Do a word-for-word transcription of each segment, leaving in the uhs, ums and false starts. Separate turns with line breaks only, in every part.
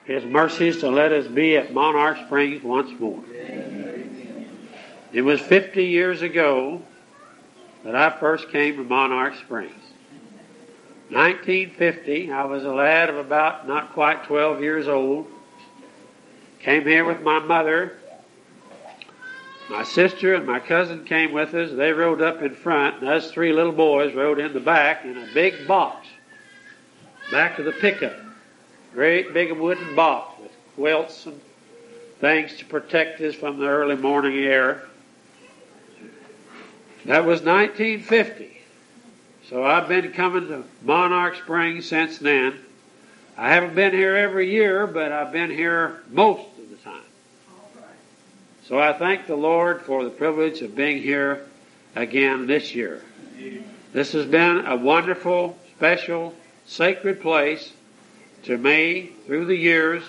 His mercies to let us be at Monarch Springs once more. It was fifty years ago that I first came to Monarch Springs. nineteen fifty, I was a lad of about not quite twelve years old. Came here with my mother. My sister and my cousin came with us. They rode up in front, and us three little boys rode in the back in a big box, back of the pickup. Great big wooden box with quilts and things to protect us from the early morning air. That was nineteen fifty. So I've been coming to Monarch Springs since then. I haven't been here every year, but I've been here most of the time. So I thank the Lord for the privilege of being here again this year. This has been a wonderful, special, sacred place to me through the years.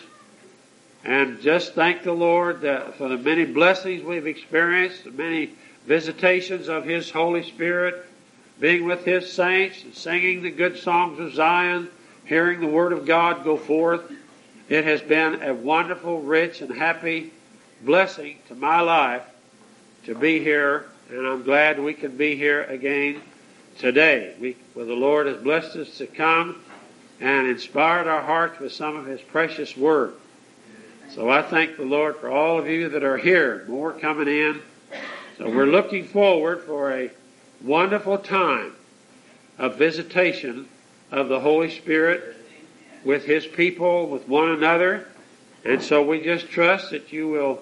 And just thank the Lord that for the many blessings we've experienced, the many visitations of His Holy Spirit, being with His saints and singing the good songs of Zion, hearing the Word of God go forth. It has been a wonderful, rich, and happy blessing to my life to be here, and I'm glad we can be here again today. We, well, the Lord has blessed us to come and inspired our hearts with some of His precious Word. So I thank the Lord for all of you that are here, more coming in. So we're looking forward for a wonderful time of visitation of the Holy Spirit with His people, with one another. And so we just trust that you will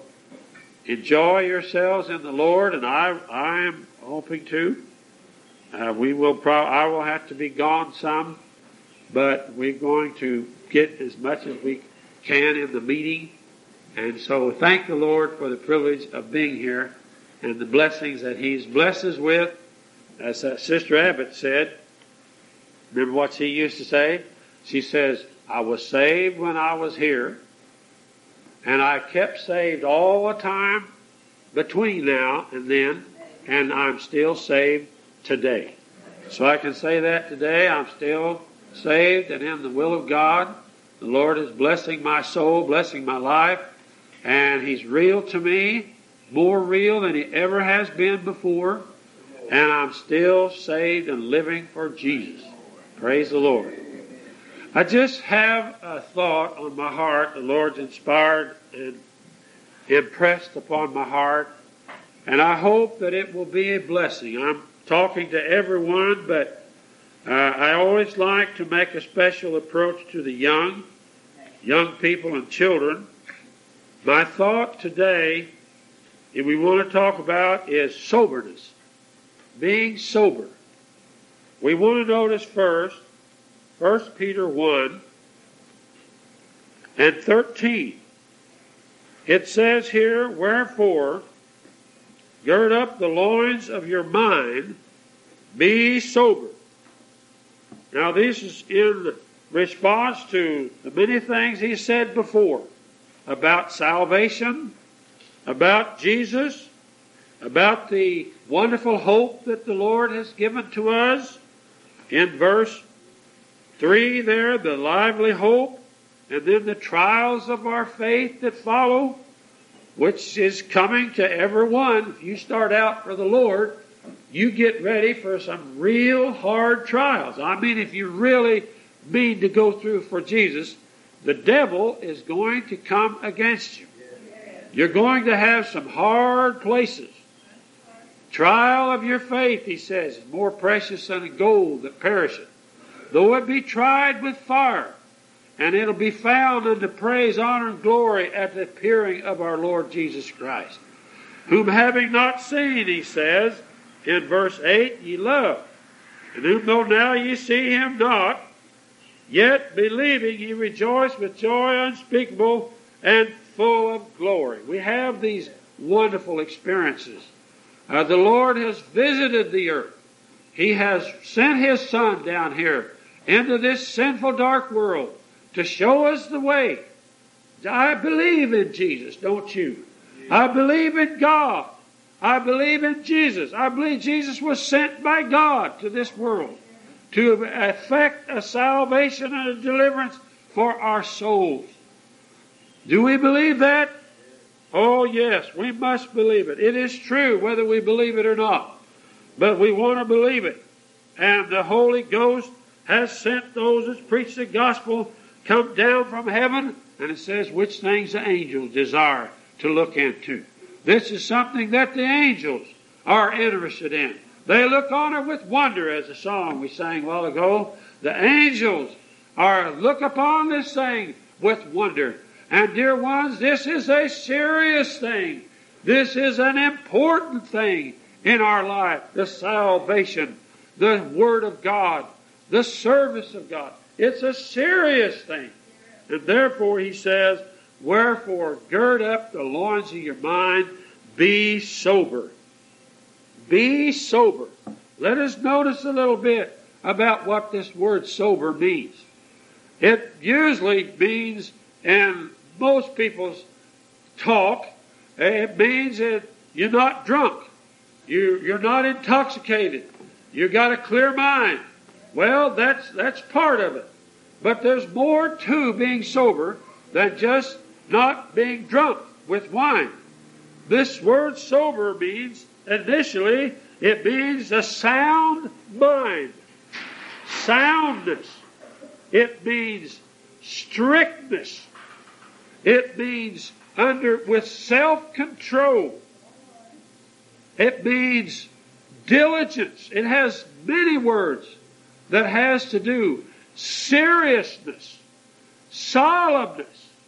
enjoy yourselves in the Lord, and I I am hoping to. Uh, we will pro- I will have to be gone some, but we're going to get as much as we can in the meeting. And so thank the Lord for the privilege of being here and the blessings that He's blessed us with. As uh, Sister Abbott said, remember what she used to say? She says, I was saved when I was here, and I kept saved all the time between now and then, and I'm still saved today. So I can say that today. I'm still saved and in the will of God. The Lord is blessing my soul, blessing my life, and He's real to me, more real than He ever has been before, and I'm still saved and living for Jesus. Praise the Lord. I just have a thought on my heart. The Lord's inspired and impressed upon my heart, and I hope that it will be a blessing. I'm talking to everyone, but uh, I always like to make a special approach to the young, young people and children. My thought today, if we want to talk about, is soberness, being sober. We want to notice first, First Peter one and thirteen. It says here, wherefore, gird up the loins of your mind, be sober. Now this is in response to the many things he said before about salvation, about Jesus, about the wonderful hope that the Lord has given to us. In verse three there, the lively hope, and then the trials of our faith that follow, which is coming to everyone. If you start out for the Lord, you get ready for some real hard trials. I mean, if you really mean to go through for Jesus, the devil is going to come against you. You're going to have some hard places. Trial of your faith, he says, is more precious than gold that perisheth, though it be tried with fire, and it'll be found unto praise, honor, and glory at the appearing of our Lord Jesus Christ, whom having not seen, he says, in verse eight, ye love, and whom though now ye see him not, yet believing ye rejoice with joy unspeakable and full of glory. We have these wonderful experiences. Uh, the Lord has visited the earth. He has sent His Son down here into this sinful, dark world to show us the way. I believe in Jesus, don't you? I believe in God. I believe in Jesus. I believe Jesus was sent by God to this world to effect a salvation and a deliverance for our souls. Do we believe that? Oh yes, we must believe it. It is true whether we believe it or not. But we want to believe it. And the Holy Ghost has sent those that preach the gospel, come down from heaven, and it says which things the angels desire to look into. This is something that the angels are interested in. They look on it with wonder, as the song we sang a while ago. The angels are look upon this thing with wonder. And dear ones, this is a serious thing. This is an important thing in our life. The salvation, the Word of God, the service of God. It's a serious thing. And therefore he says, wherefore gird up the loins of your mind, be sober. Be sober. Let us notice a little bit about what this word sober means. It usually means, in most people's talk, it means that you're not drunk. You, you're not intoxicated. You've got a clear mind. Well, that's, that's part of it. But there's more to being sober than just not being drunk with wine. This word sober means, initially, it means a sound mind. Soundness. It means strictness. It means under with self-control. It means diligence. It has many words that has to do seriousness, solemnness.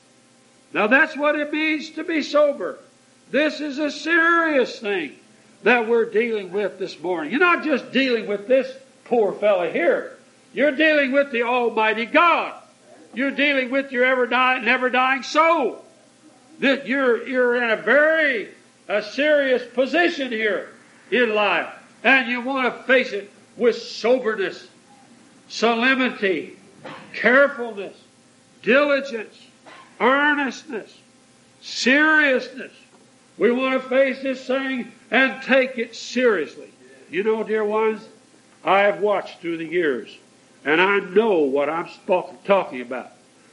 Now that's what it means to be sober. This is a serious thing that we're dealing with this morning. You're not just dealing with this poor fella here. You're dealing with the Almighty God. You're dealing with your ever dying, never dying soul. That you're you're in a very a serious position here in life, and you want to face it with soberness, solemnity, carefulness, diligence, earnestness, seriousness. We want to face this thing and take it seriously. You know, dear ones, I have watched through the years, and I know what I'm talking about.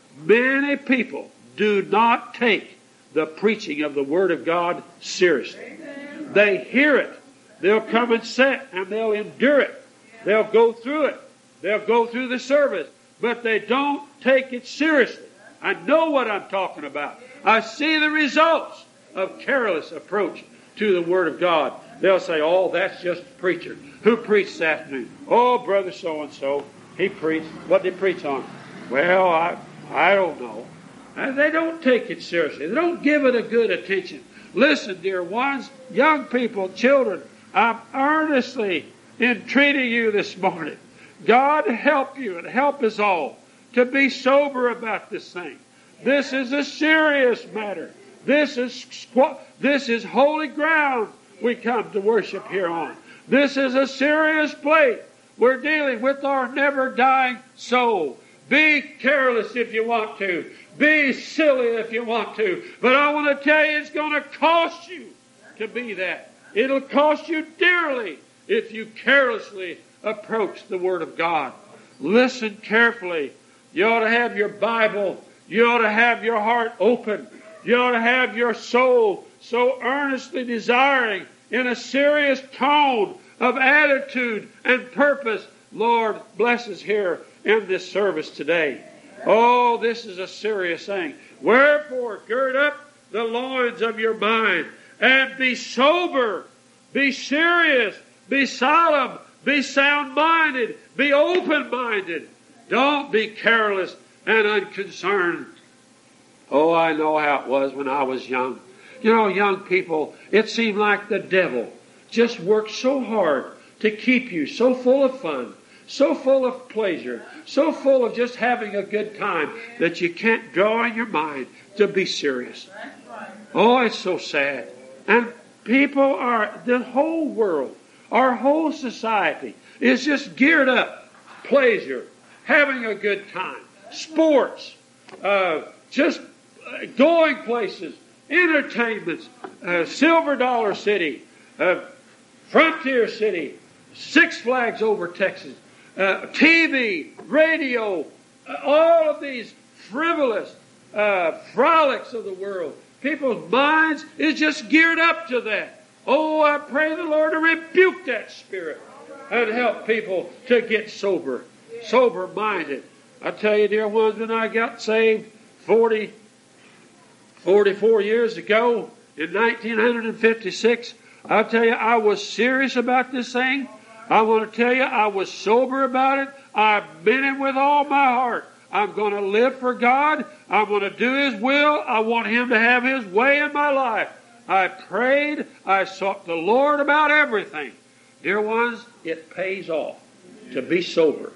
Many people do not take the preaching of the Word of God seriously. They hear it. They'll come and sit, and they'll endure it. They'll go through it. They'll go through the service. But they don't take it seriously. I know what I'm talking about. I see the results of careless approach to the Word of God. They'll say, oh, that's just a preacher. Who preached this afternoon? Oh, brother so-and-so. He preached. What did he preach on? Well, I I don't know. And they don't take it seriously. They don't give it a good attention. Listen, dear ones, young people, children, I'm earnestly entreating you this morning. God help you and help us all to be sober about this thing. This is a serious matter. This is this is holy ground we come to worship here on. This is a serious place. We're dealing with our never-dying soul. Be careless if you want to. Be silly if you want to. But I want to tell you, it's going to cost you to be that. It'll cost you dearly if you carelessly approach the Word of God. Listen carefully. You ought to have your Bible. You ought to have your heart open. You ought to have your soul so earnestly desiring in a serious tone of attitude and purpose. Lord, bless us here in this service today. Oh, this is a serious thing. Wherefore, gird up the loins of your mind and be sober, be serious, be solemn, be sound-minded, be open-minded. Don't be careless and unconcerned. Oh, I know how it was when I was young. You know, young people, it seemed like the devil just worked so hard to keep you so full of fun, so full of pleasure, so full of just having a good time that you can't draw in your mind to be serious. Oh, it's so sad. And people are, the whole world, our whole society is just geared up. Pleasure, having a good time, sports, uh, just going places, entertainments, uh, Silver Dollar City, uh, Frontier City, Six Flags over Texas, uh, T V, radio, uh, all of these frivolous, uh, frolics of the world. People's minds is just geared up to that. Oh, I pray the Lord to rebuke that spirit and help people to get sober, sober-minded. I tell you, dear ones, when I got saved forty, forty-four years ago in nineteen fifty-six, I'll tell you, I was serious about this thing. I want to tell you, I was sober about it. I meant it with all my heart. I'm going to live for God. I'm going to do His will. I want Him to have His way in my life. I prayed. I sought the Lord about everything. Dear ones, it pays off to be sober.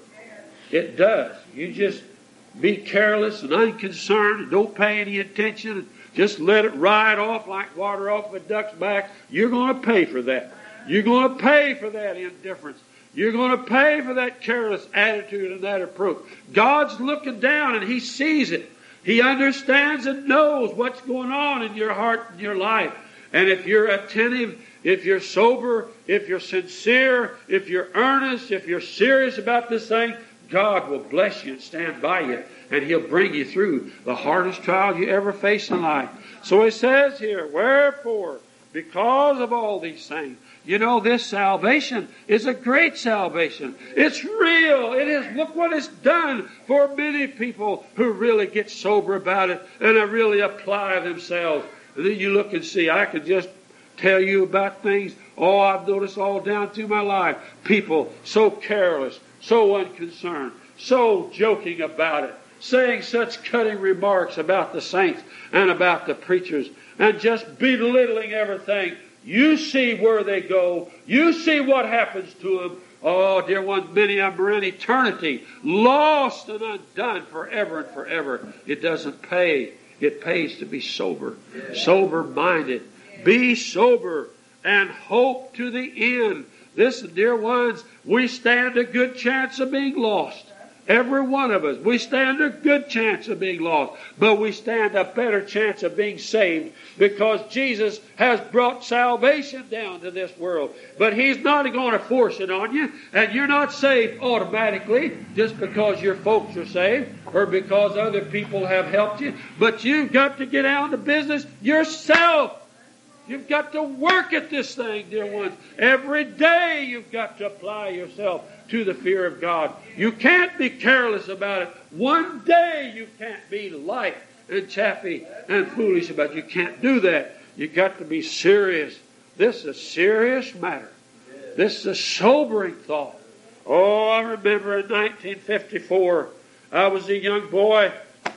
It does. You just be careless and unconcerned and don't pay any attention and just let it ride off like water off a duck's back. You're going to pay for that. You're going to pay for that indifference. You're going to pay for that careless attitude and that approach. God's looking down and He sees it. He understands and knows what's going on in your heart and your life. And if you're attentive, if you're sober, if you're sincere, if you're earnest, if you're serious about this thing, God will bless you and stand by you. And He'll bring you through the hardest trial you ever face in life. So it says here, wherefore, because of all these things, you know, this salvation is a great salvation. It's real. It is. Look what it's done for many people who really get sober about it and really apply themselves. And then you look and see, I could just tell you about things. Oh, I've noticed all down through my life. People so careless, so unconcerned, so joking about it, saying such cutting remarks about the saints and about the preachers, and just belittling everything. You see where they go. You see what happens to them. Oh, dear ones, many of them are in eternity, lost and undone forever and forever. It doesn't pay. It pays to be sober, sober-minded. Be sober and hope to the end. Listen, dear ones, we stand a good chance of being lost. Every one of us. We stand a good chance of being lost. But we stand a better chance of being saved because Jesus has brought salvation down to this world. But He's not going to force it on you. And you're not saved automatically just because your folks are saved or because other people have helped you. But you've got to get out of business yourself. You've got to work at this thing, dear ones. Every day you've got to apply yourself to the fear of God. You can't be careless about it. One day you can't be light and chaffy and foolish about it. You can't do that. You've got to be serious. This is a serious matter. This is a sobering thought. Oh, I remember in nineteen fifty-four, I was a young boy,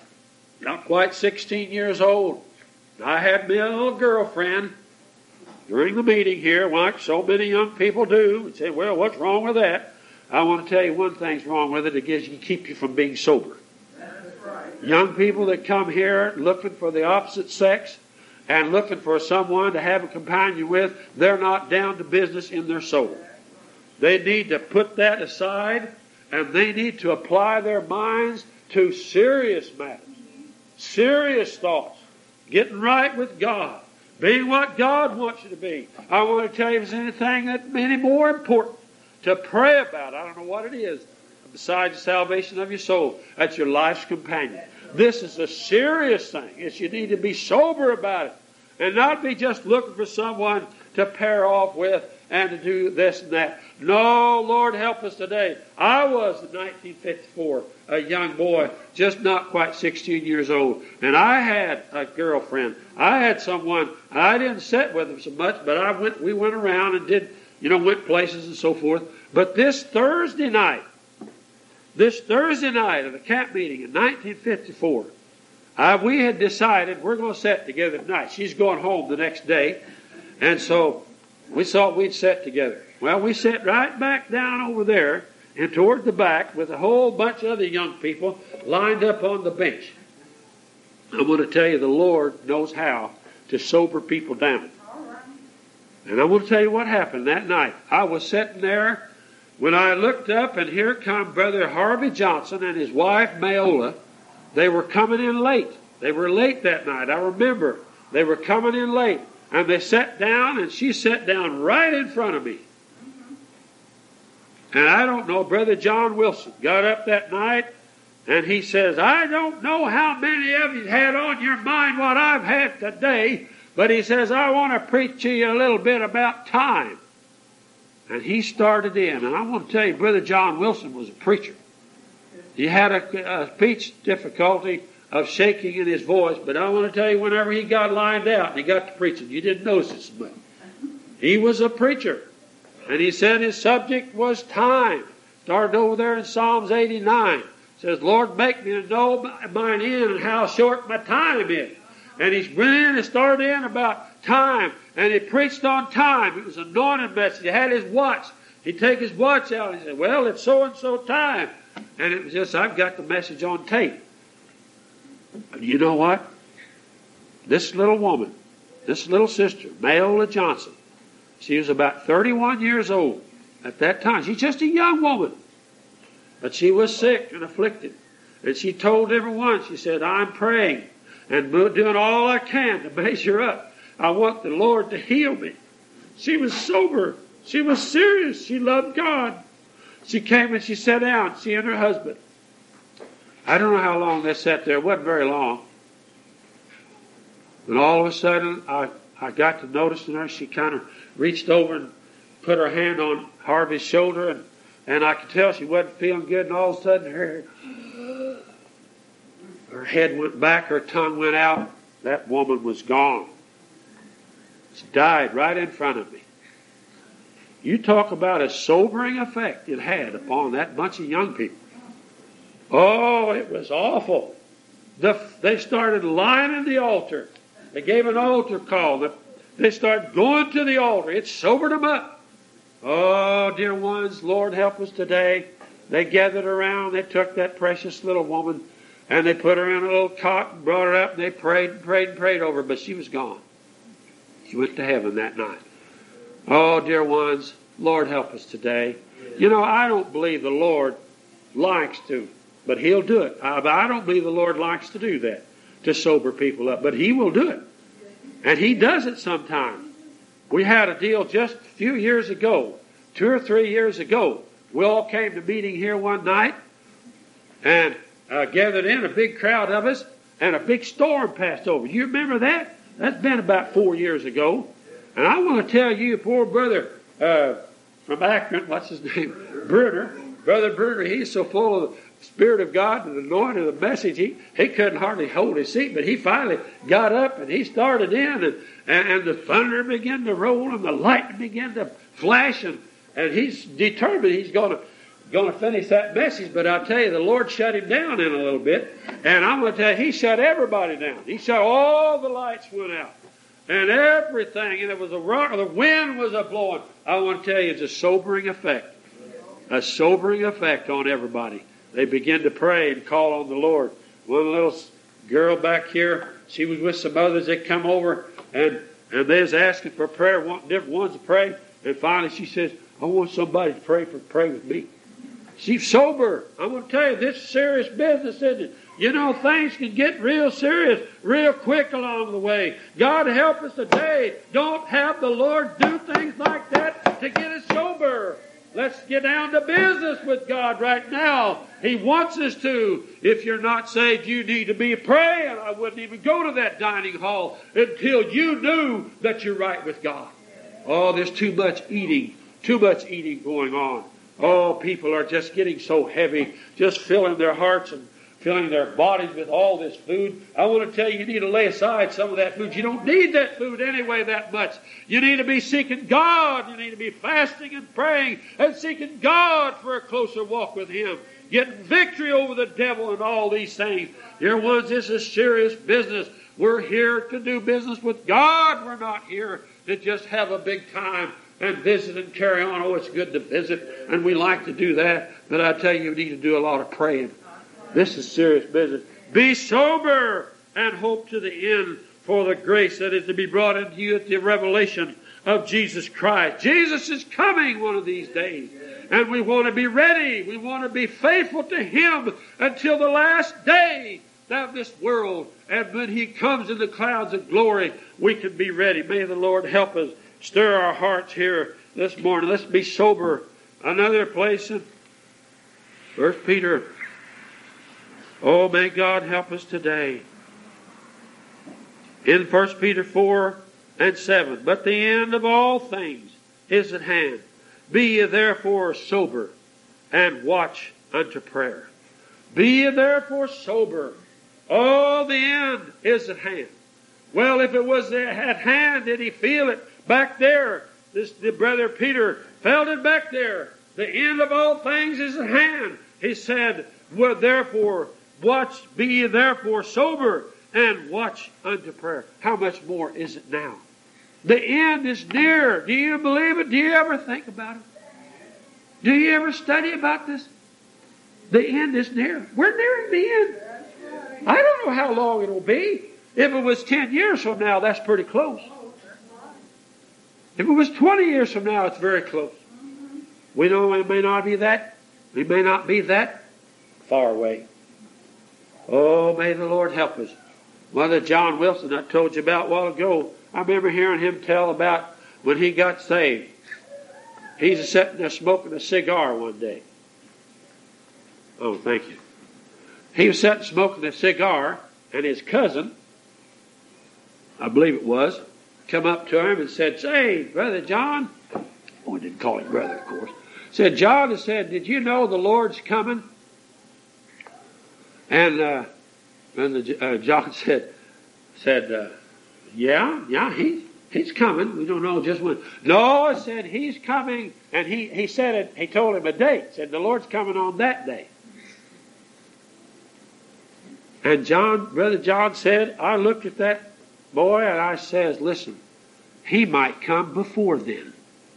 not quite sixteen years old. I had me a little girlfriend during the meeting here, like so many young people do, and say, well, what's wrong with that? I want to tell you one thing's wrong with it. It gives you, keep you from being sober. Right. Young people that come here looking for the opposite sex and looking for someone to have a companion with, they're not down to business in their soul. They need to put that aside and they need to apply their minds to serious matters, serious thoughts, getting right with God, being what God wants you to be. I want to tell you if there's anything that's any more important to pray about. I don't know what it is besides the salvation of your soul. That's your life's companion. This is a serious thing. It's you need to be sober about it and not be just looking for someone to pair off with and to do this and that. No, Lord, help us today. I was in nineteen fifty-four a young boy, just not quite sixteen years old, and I had a girlfriend. I had someone. I didn't sit with them so much, but I went. We went around and did. You know, went places and so forth. But this Thursday night, this Thursday night of the camp meeting in nineteen fifty-four, I, we had decided we're going to sit together tonight. She's going home the next day. And so we thought we'd sit together. Well, we sat right back down over there and toward the back with a whole bunch of other young people lined up on the bench. I'm going to tell you the Lord knows how to sober people down. And I want to tell you what happened that night. I was sitting there when I looked up, and here come Brother Harvey Johnson and his wife Mayola. They were coming in late. They were late that night. I remember they were coming in late. And they sat down, and she sat down right in front of me. And I don't know, Brother John Wilson got up that night, And he says, I don't know how many of you had on your mind what I've had today, but he says, I want to preach to you a little bit about time. And he started in. And I want to tell you, Brother John Wilson was a preacher. He had a, a speech difficulty of shaking in his voice, but I want to tell you, whenever he got lined out and he got to preaching, you didn't notice it so much. He was a preacher. And he said his subject was time. Started over there in Psalms eighty-nine. Says, Lord, make me to know mine end and how short my time is. And he went in and started in about time. And he preached on time. It was an anointed message. He had his watch. He'd take his watch out and he said, well, it's so-and-so time. And it was just, I've got the message on tape. And you know what? This little woman, this little sister, Mayola Johnson, she was about thirty-one years old at that time. She's just a young woman. But she was sick and afflicted. And she told everyone, she said, I'm praying and doing all I can to measure up. I want the Lord to heal me. She was sober. She was serious. She loved God. She came and she sat down, she and her husband. I don't know how long they sat there. It wasn't very long. And all of a sudden, I, I got to noticing her. She kind of reached over and put her hand on Harvey's shoulder, and, and I could tell she wasn't feeling good, and all of a sudden her, her head went back, her tongue went out. That woman was gone. She died right in front of me. You talk about a sobering effect it had upon that bunch of young people. Oh, it was awful. The, they started lining the altar. They gave an altar call. They started going to the altar. It sobered them up. Oh, dear ones, Lord help us today. They gathered around. They took that precious little woman and they put her in a little cot and brought her up and they prayed and prayed and prayed over her, but she was gone. She went to heaven that night. Oh, dear ones, Lord help us today. You know, I don't believe the Lord likes to, but He'll do it. I, I don't believe the Lord likes to do that, to sober people up, but He will do it. And He does it sometimes. We had a deal just a few years ago, two or three years ago. We all came to meeting here one night and uh, gathered in a big crowd of us, and a big storm passed over. You remember that? That's been about four years ago. And I want to tell you, poor brother uh, from Akron, what's his name? Bruner. Brother Bruner, he's so full of the Spirit of God and the anointing of the message, he, he couldn't hardly hold his seat, but he finally got up and he started in, and, and, and the thunder began to roll and the lightning began to flash, and, and he's determined he's going to going to finish that message. But I'll tell you, the Lord shut him down in a little bit, and I'm going to tell you, He shut everybody down. He shut all the lights went out. And everything, and it was a rock, the wind was a blowing. I want to tell you, it's a sobering effect. A sobering effect on everybody. They begin to pray and call on the Lord. One little girl back here, she was with some others that come over, and, and they was asking for prayer, wanting different ones to pray. And finally she says, I want somebody to pray for pray with me. She's sober. I'm going to tell you, this is serious business, isn't it? You know, things can get real serious real quick along the way. God help us today. Don't have the Lord do things like that to get us sober. Let's get down to business with God right now. He wants us to. If you're not saved, you need to be praying. I wouldn't even go to that dining hall until you knew that you're right with God. Oh, there's too much eating. Too much eating going on. Oh, people are just getting so heavy, just filling their hearts and filling their bodies with all this food. I want to tell you, you need to lay aside some of that food. You don't need that food anyway that much. You need to be seeking God. You need to be fasting and praying and seeking God for a closer walk with Him. Getting victory over the devil and all these things. Dear ones, this is serious business. We're here to do business with God. We're not here to just have a big time and visit and carry on. Oh, it's good to visit, and we like to do that. But I tell you, you need to do a lot of praying. This is serious business. Be sober and hope to the end for the grace that is to be brought into you at the revelation of Jesus Christ. Jesus is coming one of these days. And we want to be ready. We want to be faithful to Him until the last day of this world. And when He comes in the clouds of glory, we can be ready. May the Lord help us stir our hearts here this morning. Let's be sober. Another place in First Peter Oh, may God help us today. In First Peter four and seven, but the end of all things is at hand. Be ye therefore sober, and watch unto prayer. Be ye therefore sober. Oh, the end is at hand. Well, if it was at hand, did he feel it back there? This, the brother Peter felt it back there. The end of all things is at hand. He said, well, therefore, watch, be ye therefore sober, and watch unto prayer. How much more is it now? The end is near. Do you believe it? Do you ever think about it? Do you ever study about this? The end is near. We're nearing the end. I don't know how long it'll be. If it was ten years from now, that's pretty close. If it was twenty years from now, it's very close. We know it may not be that. We may not be that far away. Oh, may the Lord help us. Mother John Wilson, I told you about a while ago, I remember hearing him tell about when he got saved. He's sitting there smoking a cigar one day. Oh, thank you. He was sitting smoking a cigar, and his cousin, I believe it was, come up to him and said, say, Brother John, oh, I didn't call him brother, of course, said, John, and said, did you know the Lord's coming? And, uh, and the, uh, John said, said, uh, yeah, yeah, he, he's coming. We don't know just when. No, I said, he's coming. And he, he said it, he told him a date. Said, the Lord's coming on that day. And John, Brother John said, I looked at that boy and I says, listen, he might come before then.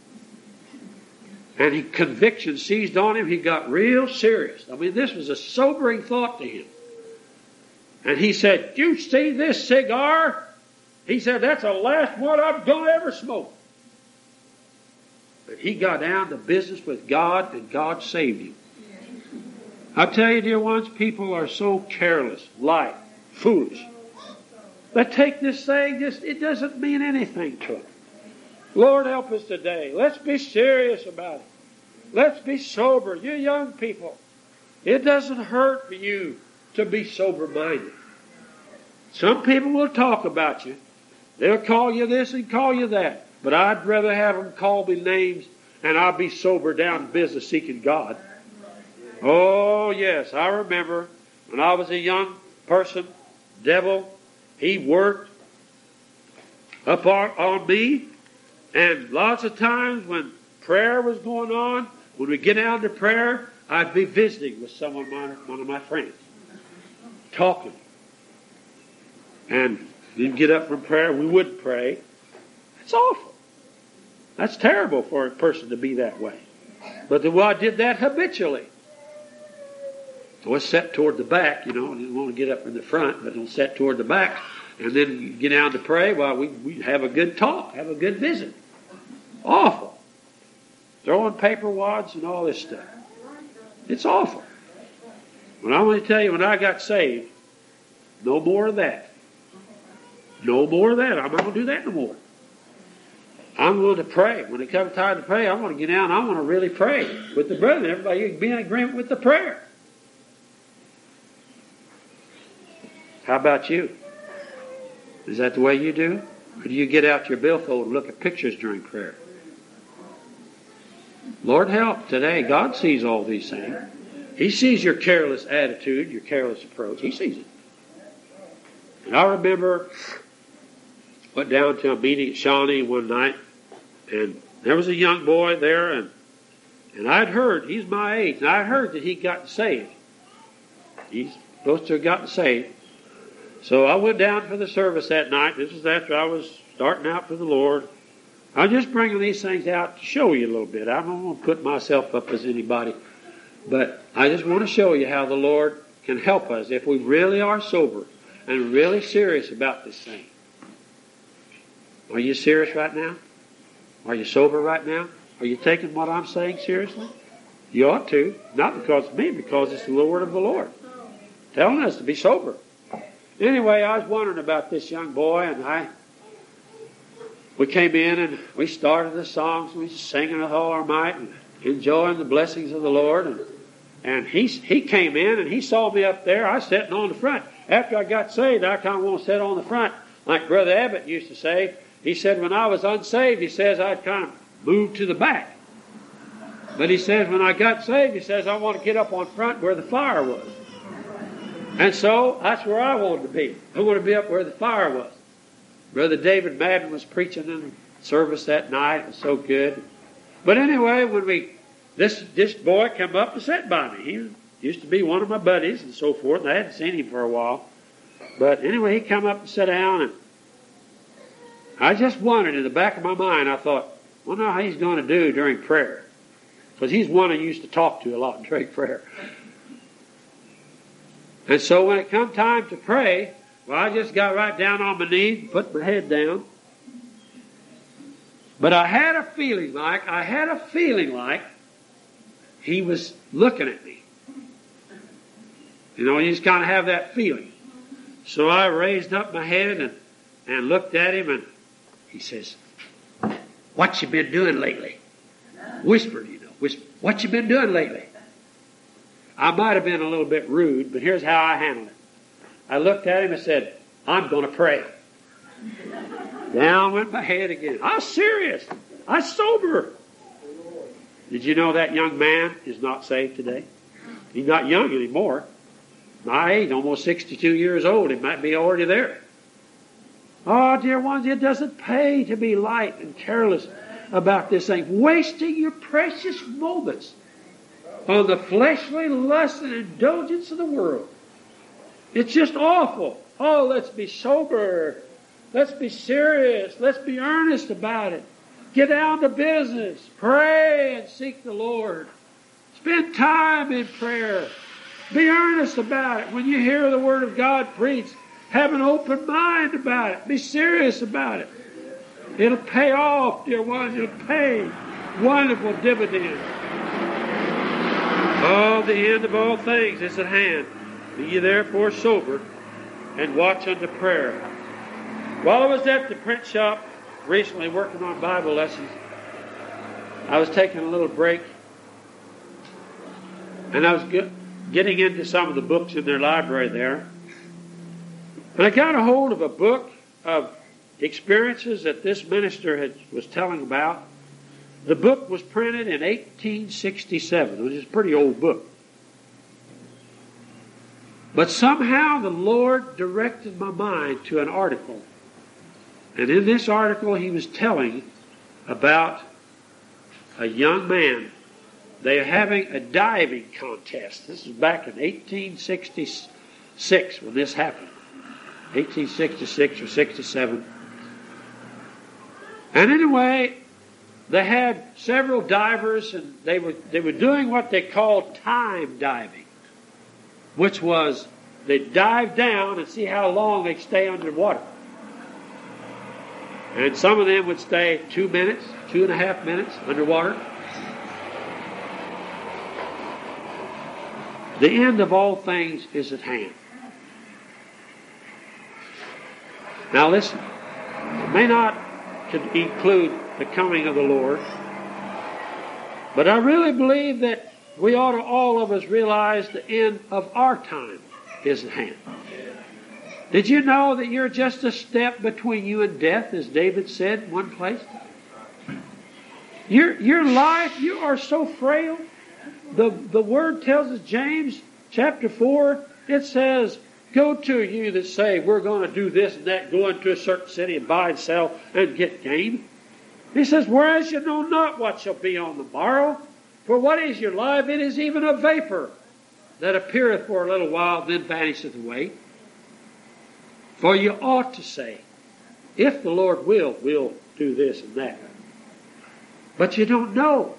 And he, conviction seized on him. He got real serious. I mean, this was a sobering thought to him. And he said, you see this cigar? He said, that's the last one I'm going to ever smoke. But he got down to business with God, and God saved him. I tell you, dear ones, people are so careless, light, foolish. They take this thing, just it doesn't mean anything to them. Lord, help us today. Let's be serious about it. Let's be sober. You young people, it doesn't hurt for you to be sober-minded. Some people will talk about you. They'll call you this and call you that. But I'd rather have them call me names and I'll be sober down in business seeking God. Oh, yes, I remember when I was a young person, devil, he worked up on, on me. And lots of times when prayer was going on, when we get down to prayer, I'd be visiting with someone, my, one of my friends, talking. And we'd get up from prayer, we wouldn't pray. It's awful. That's terrible for a person to be that way. But the, well, I did that habitually. I was set toward the back, you know, I didn't want to get up in the front, but I was set toward the back. And then you get down to pray, well, we, we'd have a good talk, have a good visit. Awful. Throwing paper wads and all this stuff. It's awful. But I'm going to tell you, when I got saved, no more of that. No more of that. I'm not going to do that no more. I'm going to pray. When it comes time to pray, I'm going to get down and I want to really pray with the brethren. Everybody be in agreement with the prayer. How about you? Is that the way you do? Or do you get out your billfold and look at pictures during prayer? Lord help today. God sees all these things. He sees your careless attitude, your careless approach. He sees it. And I remember went down to a meeting at Shawnee one night, and there was a young boy there, and and I'd heard, he's my age, and I heard that he'd gotten saved. He's supposed to have gotten saved. So I went down for the service that night. This was after I was starting out for the Lord. I'm just bringing these things out to show you a little bit. I don't want to put myself up as anybody, but I just want to show you how the Lord can help us if we really are sober and really serious about this thing. Are you serious right now? Are you sober right now? Are you taking what I'm saying seriously? You ought to. Not because of me, because it's the word of the Lord telling us to be sober. Anyway, I was wondering about this young boy, and I, we came in and we started the songs, and we were singing with all our might and enjoying the blessings of the Lord. And And he, he came in and he saw me up there. I was sitting on the front. After I got saved, I kind of want to sit on the front. Like Brother Abbott used to say. He said when I was unsaved, he says I'd kind of move to the back. But he says when I got saved, he says I want to get up on front where the fire was. And so that's where I wanted to be. I want to be up where the fire was. Brother David Madden was preaching in the service that night. It was so good. But anyway, when we this this boy came up and sat by me. He used to be one of my buddies and so forth. And I hadn't seen him for a while. But anyway, he come up and sat down, and I just wondered in the back of my mind. I thought, I wonder how he's going to do during prayer, because he's one I used to talk to a lot during prayer. And so when it come time to pray, well, I just got right down on my knees and put my head down. But I had a feeling like, I had a feeling like he was looking at me. You know, you just kind of have that feeling. So I raised up my head and, and looked at him, and he says, "What you been doing lately?" Whispered, you know, whispered, "What you been doing lately?" I might have been a little bit rude, but here's how I handled it. I looked at him and said, "I'm going to pray." Down went my head again. I was serious. I was sober. Did you know that young man is not saved today? He's not young anymore. My age, almost sixty-two years old. He might be already there. Oh, dear ones, it doesn't pay to be light and careless about this thing. Wasting your precious moments on the fleshly lust and indulgence of the world. It's just awful. Oh, let's be sober. Let's be serious. Let's be earnest about it. Get down to business. Pray and seek the Lord. Spend time in prayer. Be earnest about it. When you hear the Word of God preached, have an open mind about it. Be serious about it. It'll pay off, dear ones. It'll pay wonderful dividends. Oh, the end of all things is at hand. Be ye therefore sober and watch unto prayer. While I was at the print shop recently working on Bible lessons, I was taking a little break, and I was get, getting into some of the books in their library there. And I got a hold of a book of experiences that this minister had, was telling about. The book was printed in eighteen sixty-seven, which is a pretty old book. But somehow the Lord directed my mind to an article. And in this article he was telling about a young man. They are having a diving contest. This is back in eighteen sixty-six when this happened. eighteen sixty-six or sixty-seven. And anyway, they had several divers, and they were they were doing what they called time diving, which was they'd dive down and see how long they'd stay underwater. And some of them would stay two minutes, two and a half minutes underwater. The end of all things is at hand. Now listen, it may not include the coming of the Lord, but I really believe that we ought to all of us realize the end of our time is at hand. Did you know that you're just a step between you and death, as David said in one place? Your, your life, you are so frail. The, the Word tells us, James chapter four, it says, "Go to you that say, we're going to do this and that, go into a certain city and buy and sell and get gain." He says, "Whereas you know not what shall be on the morrow, for what is your life? It is even a vapor that appeareth for a little while, then vanisheth away. For you ought to say, if the Lord will, we'll do this and that. But you don't know.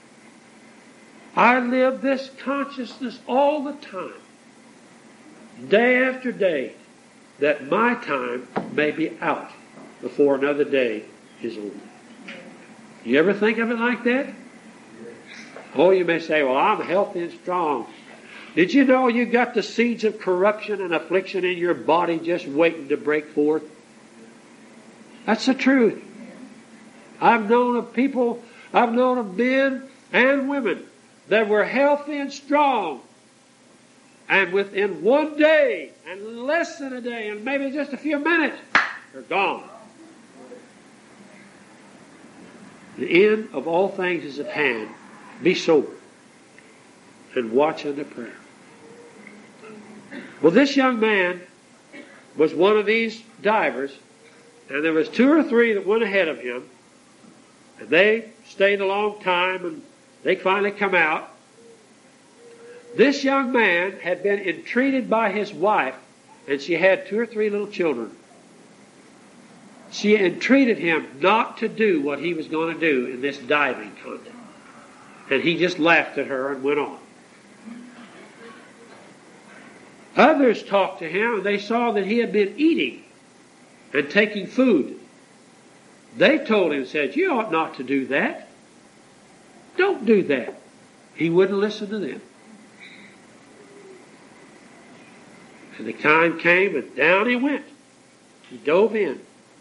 I live this consciousness all the time, day after day, that my time may be out before another day is over." You ever think of it like that? Oh, you may say, "Well, I'm healthy and strong." Did you know you got the seeds of corruption and affliction in your body just waiting to break forth? That's the truth. I've known of people, I've known of men and women that were healthy and strong. And within one day, and less than a day, and maybe just a few minutes, they're gone. The end of all things is at hand. Be sober and watch unto prayer. Well, this young man was one of these divers, and there was two or three that went ahead of him, and they stayed a long time, and they finally come out. This young man had been entreated by his wife, and she had two or three little children. She entreated him not to do what he was going to do in this diving contest. And he just laughed at her and went on. Others talked to him, and they saw that he had been eating and taking food. They told him, said, you ought not to do that. Don't do that. He wouldn't listen to them. And the time came, and down he went. He dove in.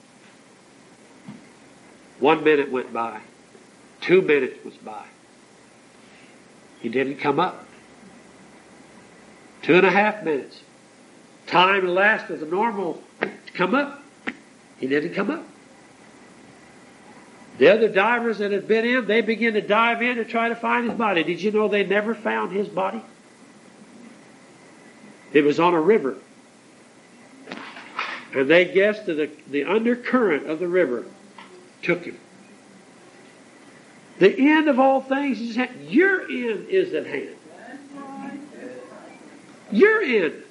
One minute went by. Two minutes was by. He didn't come up. Two and a half minutes. Time elapsed as a normal to come up. He didn't come up. The other divers that had been in, they began to dive in to try to find his body. Did you know they never found his body? It was on a river. And they guessed that the, the undercurrent of the river took him. The end of all things is at hand. Your end is at hand. Your end.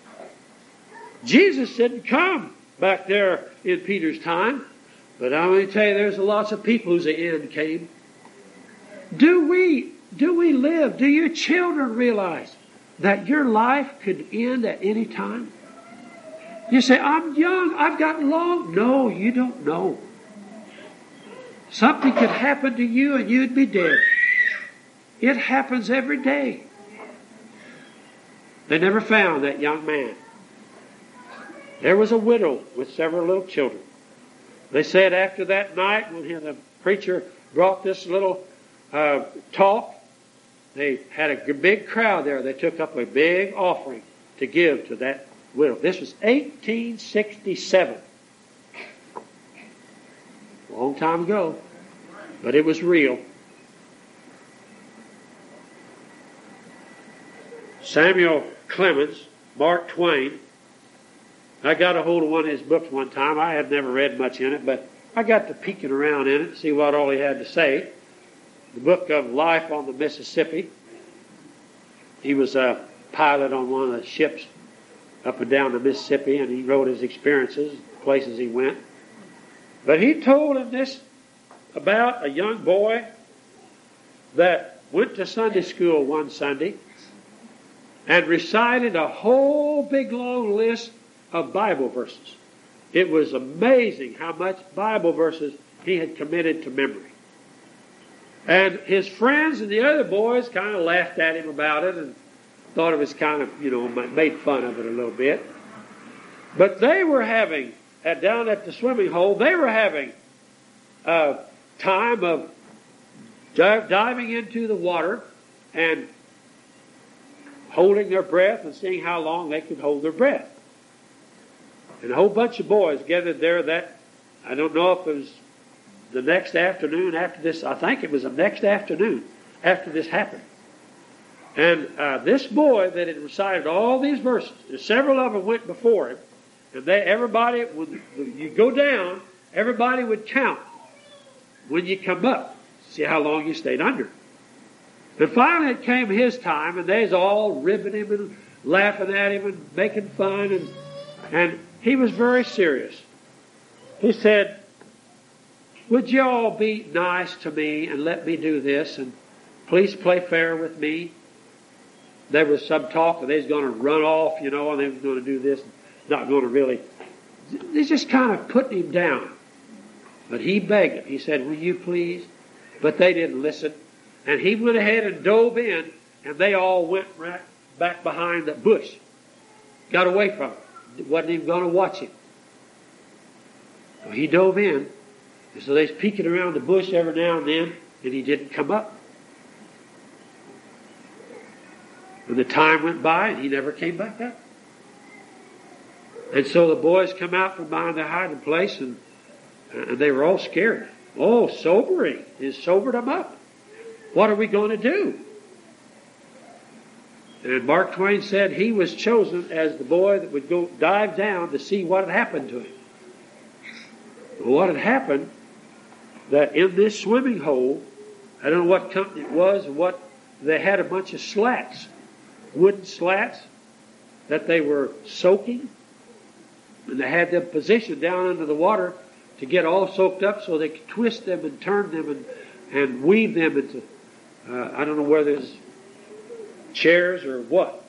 Jesus didn't come back there in Peter's time. But I'm going to tell you, there's lots of people whose end came. Do we, do we live? Do your children realize that your life could end at any time? You say, I'm young, I've got long. No, you don't know. Something could happen to you and you'd be dead. It happens every day. They never found that young man. There was a widow with several little children. They said after that night, when the preacher brought this little uh, talk, they had a big crowd there. They took up a big offering to give to that widow. This was eighteen sixty-seven. A long time ago. But it was real. Samuel Clemens, Mark Twain. I got a hold of one of his books one time. I had never read much in it, but I got to peeking around in it, see what all he had to say. The book of Life on the Mississippi. He was a pilot on one of the ships up and down the Mississippi, and he wrote his experiences, places he went. But he told him this about a young boy that went to Sunday school one Sunday and recited a whole big long list of Bible verses. It was amazing how much Bible verses he had committed to memory. And his friends and the other boys kind of laughed at him about it and thought it was kind of, you know, made fun of it a little bit. But they were having, at, down at the swimming hole, they were having a time of di- diving into the water and holding their breath and seeing how long they could hold their breath. And a whole bunch of boys gathered there that, I don't know if it was the next afternoon after this, I think it was the next afternoon after this happened. And uh, this boy that had recited all these verses, and several of them went before him, and they, everybody, when you go down, everybody would count when you come up, see how long you stayed under. And finally it came his time, and they was all ribbing him and laughing at him and making fun, and and he was very serious. He said, would you all be nice to me and let me do this, and please play fair with me? There was some talk that they was going to run off, you know, and they was going to do this, not going to really. They just kind of putting him down. But he begged them. He said, will you please? But they didn't listen. And he went ahead and dove in, and they all went right back behind the bush. Got away from him. Wasn't even going to watch him. So he dove in, and so they was peeking around the bush every now and then, and he didn't come up. And the time went by and he never came back up. And so the boys come out from behind their hiding place, and, and they were all scared. Oh, sobering. It sobered them up. What are we going to do? And Mark Twain said he was chosen as the boy that would go dive down to see what had happened to him. Well, what had happened, that in this swimming hole, I don't know what company it was, or what, they had a bunch of slats, wooden slats, that they were soaking. And they had them positioned down under the water to get all soaked up so they could twist them and turn them and, and weave them into, uh, I don't know whether it's chairs or what.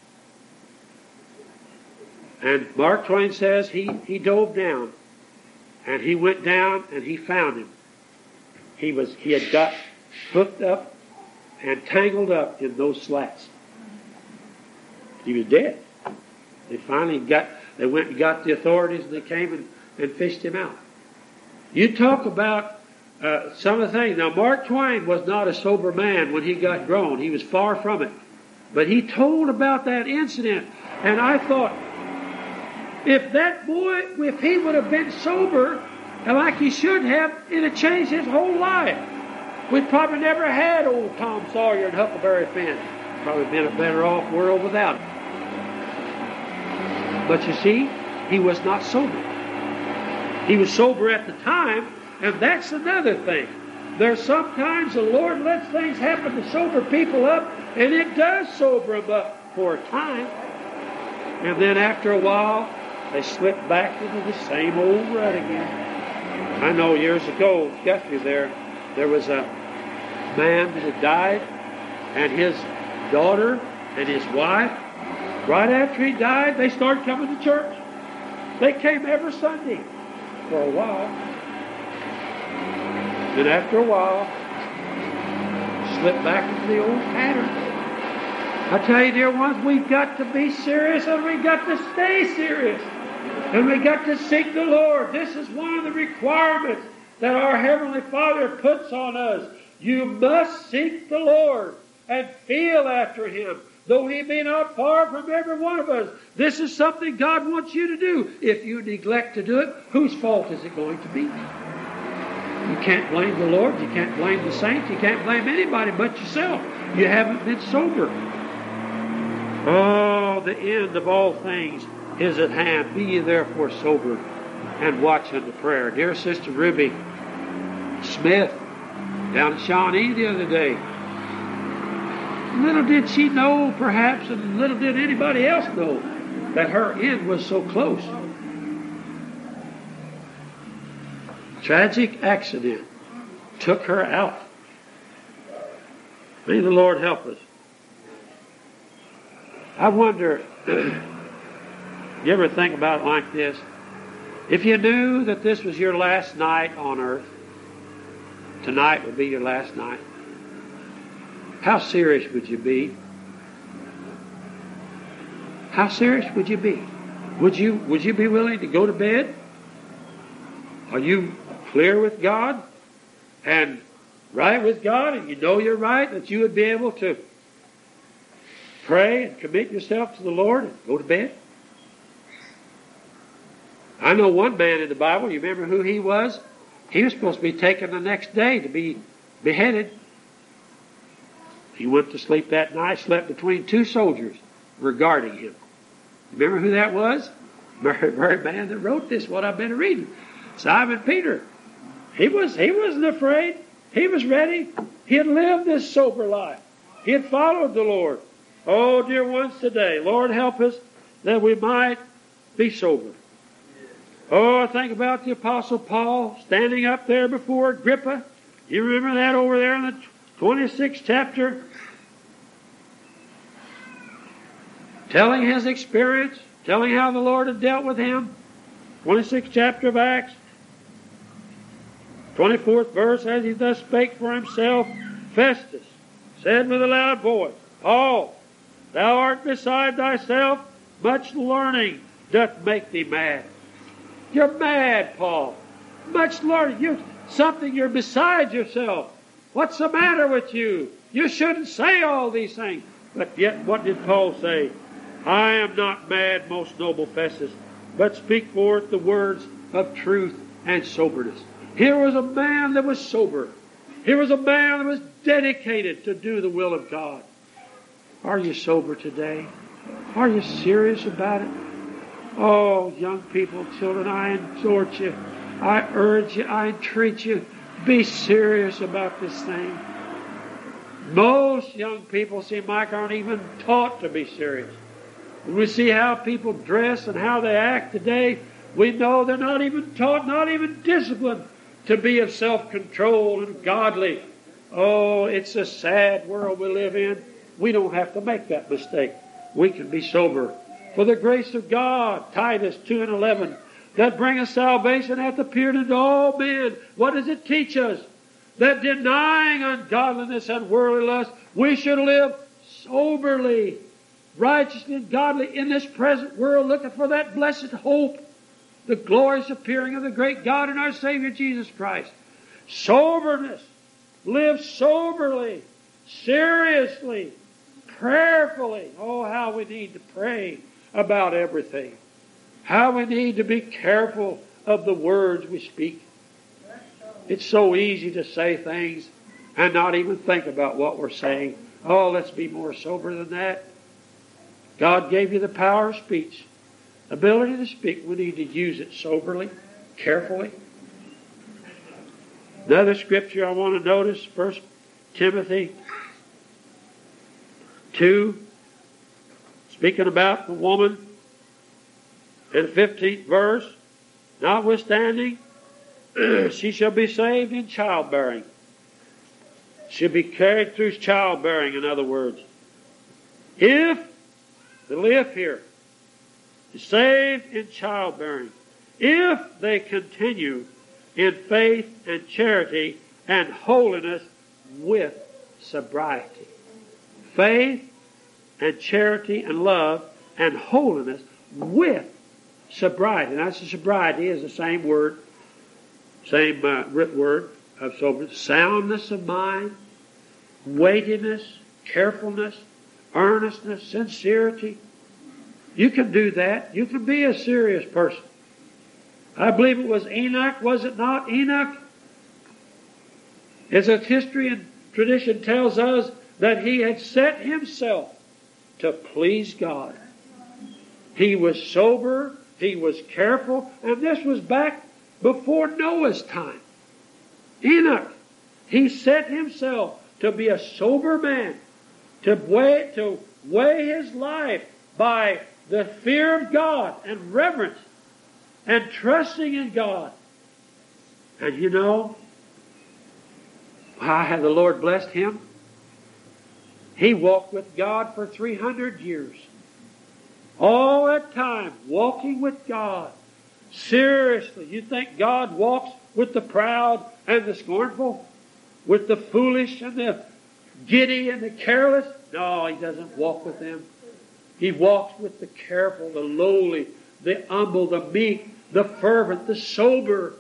And Mark Twain says he, he dove down, and he went down and he found him. He was, he had got hooked up and tangled up in those slats. He was dead. They finally got, they went and got the authorities, and they came and, and fished him out. You talk about uh, some of the things. Now, Mark Twain was not a sober man when he got grown. He was far from it. But he told about that incident, and I thought, if that boy, if he would have been sober, and like he should have, it'd have changed his whole life. We'd probably never had old Tom Sawyer and Huckleberry Finn. Probably been a better off world without him. But you see, he was not sober. He was sober at the time, and that's another thing. There's sometimes the Lord lets things happen to sober people up, and it does sober them up for a time. And then after a while, they slip back into the same old rut again. I know years ago, Guthrie there, there was a man that had died, and his daughter and his wife, right after he died, they started coming to church. They came every Sunday for a while. Then after a while, slipped back into the old pattern. I tell you, dear ones, we've got to be serious, and we've got to stay serious. And we've got to seek the Lord. This is one of the requirements that our Heavenly Father puts on us. You must seek the Lord and feel after Him, though He be not far from every one of us. This is something God wants you to do. If you neglect to do it, whose fault is it going to be? You can't blame the Lord. You can't blame the saints. You can't blame anybody but yourself. You haven't been sober. Oh, the end of all things is at hand. Be ye therefore sober and watch unto prayer. Dear Sister Ruby Smith down in Shawnee the other day, little did she know, perhaps, and little did anybody else know, that her end was so close. Tragic accident took her out. May the Lord help us. I wonder, you ever think about it like this? If you knew that this was your last night on earth, tonight would be your last night, how serious would you be? How serious would you be? Would you, would you be willing to go to bed? Are you clear with God and right with God, and you know you're right, that you would be able to pray and commit yourself to the Lord and go to bed? I know one man in the Bible, you remember who he was? He was supposed to be taken the next day to be beheaded. He went to sleep that night, slept between two soldiers regarding him. Remember who that was? The very, very man that wrote this, what I've been reading. Simon Peter. He was, he wasn't afraid. He was ready. He had lived this sober life. He had followed the Lord. Oh, dear ones, today, Lord help us that we might be sober. Oh, I think about the Apostle Paul standing up there before Agrippa. You remember that over there in the twenty-sixth chapter? Telling his experience, telling how the Lord had dealt with him. twenty-sixth chapter of Acts. twenty-fourth verse, as he thus spake for himself, Festus said with a loud voice, Paul, thou art beside thyself, much learning doth make thee mad. You're mad, Paul. Much learning. You something you're beside yourself. What's the matter with you? You shouldn't say all these things. But yet what did Paul say? I am not mad, most noble Festus, but speak forth the words of truth and soberness. Here was a man that was sober. Here was a man that was dedicated to do the will of God. Are you sober today? Are you serious about it? Oh, young people, children, I exhort you. I urge you, I entreat you, be serious about this thing. Most young people, see, Mike, aren't even taught to be serious. When we see how people dress and how they act today, we know they're not even taught, not even disciplined to be of self-control and godly. Oh, it's a sad world we live in. We don't have to make that mistake. We can be sober. For the grace of God, Titus two and eleven, that bringeth salvation hath appeared unto all men. What does it teach us? That denying ungodliness and worldly lust, we should live soberly, righteously and godly in this present world, looking for that blessed hope, the glorious appearing of the great God and our Savior Jesus Christ. Soberness. Live soberly, seriously, prayerfully. Oh, how we need to pray about everything. How we need to be careful of the words we speak. It's so easy to say things and not even think about what we're saying. Oh, let's be more sober than that. God gave you the power of speech, ability to speak. We need to use it soberly, carefully. Another scripture I want to notice, First Timothy two, speaking about the woman in the fifteenth verse, notwithstanding, she shall be saved in childbearing. She'll be carried through childbearing, in other words. If, the if here, is saved in childbearing, if they continue in faith and charity and holiness with sobriety. Faith and charity and love and holiness with sobriety. Now, sobriety is the same word, same uh, root word of soberness. Soundness of mind, weightiness, carefulness, earnestness, sincerity. You can do that. You can be a serious person. I believe it was Enoch, was it not? Enoch, as a history and tradition tells us, that he had set himself to please God. He was sober, he was careful, and this was back before Noah's time. Enoch, he set himself to be a sober man, to weigh, to weigh his life by the fear of God and reverence and trusting in God. And you know, how had the Lord blessed him? He walked with God for three hundred years. All that time, walking with God. Seriously, you think God walks with the proud and the scornful? With the foolish and the giddy and the careless? No, He doesn't walk with them. He walks with the careful, the lowly, the humble, the meek, the fervent, the sober.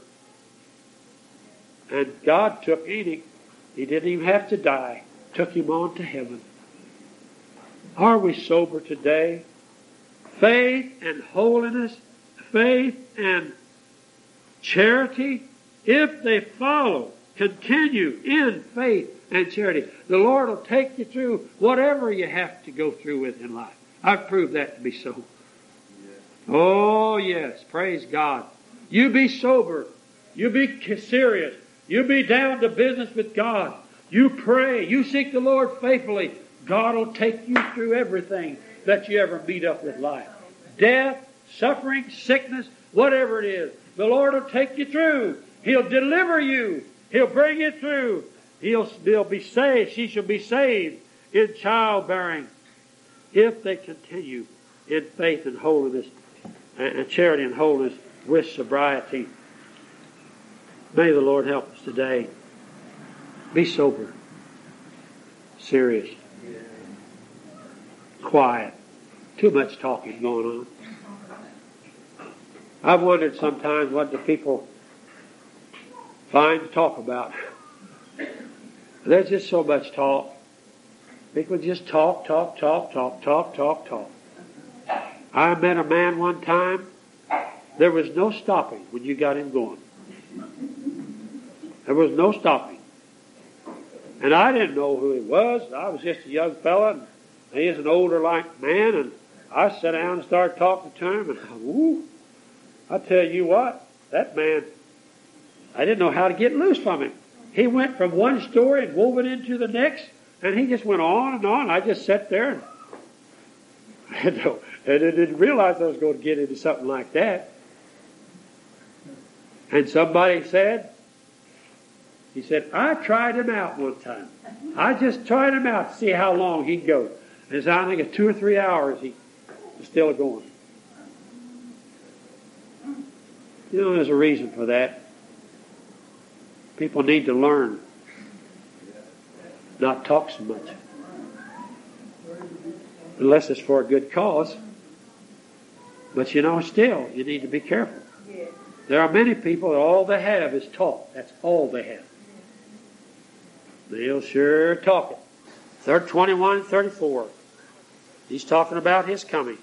And God took Enoch. He didn't even have to die. Took him on to heaven. Are we sober today? Faith and holiness, faith and charity, if they follow, continue in faith and charity, the Lord will take you through whatever you have to go through with in life. I've proved that to be so. Oh, yes. Praise God. You be sober. You be serious. You be down to business with God. You pray. You seek the Lord faithfully. God will take you through everything that you ever meet up with life. Death, suffering, sickness, whatever it is. The Lord will take you through. He'll deliver you. He'll bring you through. He'll, he'll be saved. She shall be saved in childbearing if they continue in faith and holiness and charity and holiness with sobriety. May the Lord help us today. Be sober. Serious. Quiet. Too much talking going on. I've wondered sometimes what do people find to talk about. There's just so much talk. People just talk, talk, talk, talk, talk, talk, talk. I met a man one time. There was no stopping when you got him going. There was no stopping. And I didn't know who he was. I was just a young fella, and he is an older like man, and I sat down and started talking to him, and whoo, I tell you what, that man, I didn't know how to get loose from him. He went from one story and wove it into the next, and he just went on and on. I just sat there, and I didn't, I didn't realize I was going to get into something like that. And somebody said, he said, I tried him out one time. I just tried him out to see how long he'd go. And I think in two or three hours he was still going. You know, there's a reason for that. People need to learn not talk so much. Unless it's for a good cause. But you know, still, you need to be careful. There are many people that all they have is talk. That's all they have. They'll sure talk it. Third twenty-one and thirty-four. He's talking about his coming.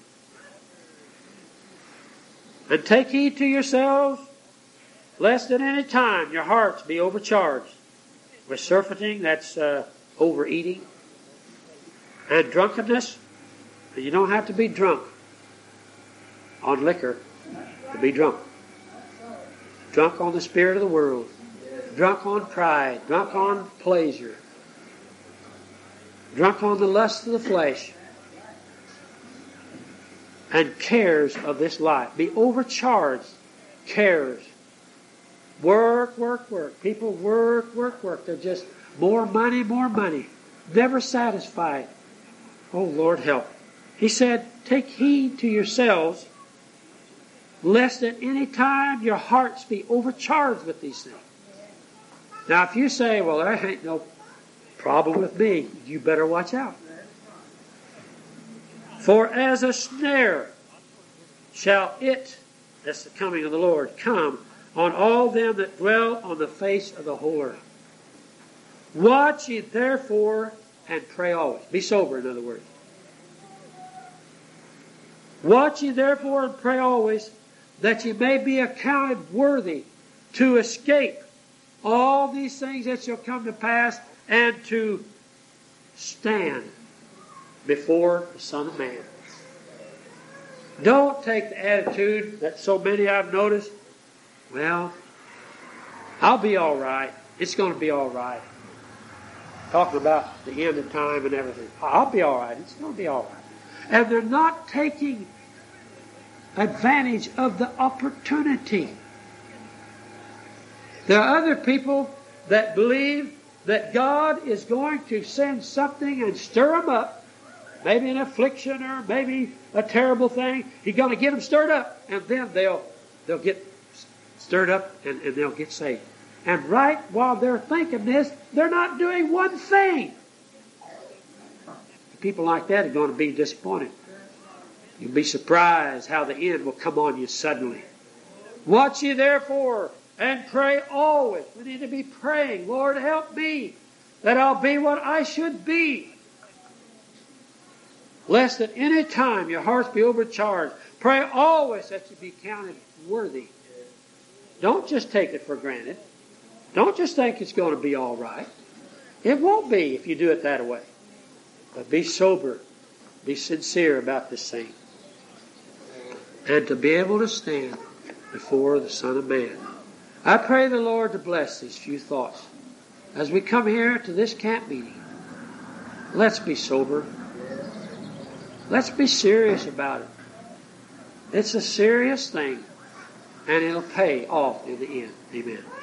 And take heed to yourselves, lest at any time your hearts be overcharged with surfeiting, that's uh, overeating, and drunkenness. And you don't have to be drunk on liquor to be drunk. Drunk on the spirit of the world. Drunk on pride. Drunk on pleasure. Drunk on the lust of the flesh. And cares of this life. Be overcharged. Cares. Work, work, work. People work, work, work. They're just more money, more money. Never satisfied. Oh, Lord, help. He said, take heed to yourselves, lest at any time your hearts be overcharged with these things. Now, if you say, well, there ain't no problem with me, you better watch out. For as a snare shall it, that's the coming of the Lord, come on all them that dwell on the face of the whole earth. Watch ye therefore and pray always. Be sober, in other words. Watch ye therefore and pray always, that ye may be accounted worthy to escape all these things that shall come to pass, and to stand before the Son of Man. Don't take the attitude that so many I've noticed, well, I'll be all right. It's going to be all right. Talking about the end of time and everything. I'll be all right. It's going to be all right. And they're not taking advantage of the opportunity. There are other people that believe that God is going to send something and stir them up. Maybe an affliction or maybe a terrible thing. He's going to get them stirred up, and then they'll they'll get stirred up and, and they'll get saved. And right while they're thinking this, they're not doing one thing. People like that are going to be disappointed. You'll be surprised how the end will come on you suddenly. Watch ye therefore and pray always. We need to be praying, Lord, help me that I'll be what I should be. Lest at any time your hearts be overcharged. Pray always that you be counted worthy. Don't just take it for granted. Don't just think it's going to be all right. It won't be if you do it that way. But be sober. Be sincere about this thing. And to be able to stand before the Son of Man. I pray the Lord to bless these few thoughts. As we come here to this camp meeting, let's be sober. Let's be serious about it. It's a serious thing. And it'll pay off in the end. Amen.